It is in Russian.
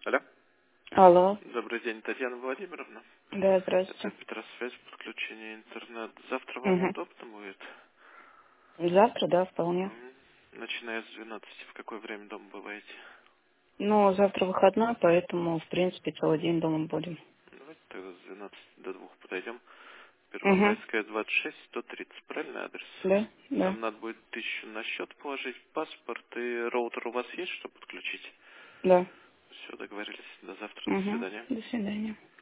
Алло. Алло. Добрый день, Татьяна Владимировна. Да, Это здравствуйте. Петросвязь, подключение интернет. Завтра вам Угу. удобно будет? Завтра, да, вполне. Начиная с 12. В какое время дома бываете? Ну, завтра выходной, поэтому, в принципе, целый день дома будем. Давайте тогда с 12 до 2 подойдем. Угу. Первомайская, 26, 130. Правильный адрес? Да, да, Нам надо будет 1000 на счет положить, паспорт и роутер у вас есть, чтобы подключить? да. Все, договорились. До завтра, до Угу. свидания. До свидания.